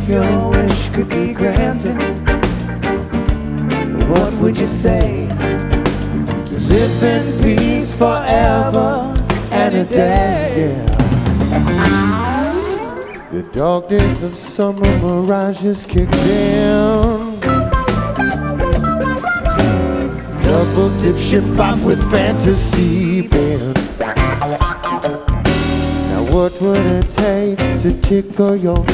if your wish could be granted, what would you say? To live in peace forever and a day, yeah. The darkness of summer mirages kicked in. Double dip ship bop with fantasy band. Now what would it take to tickle your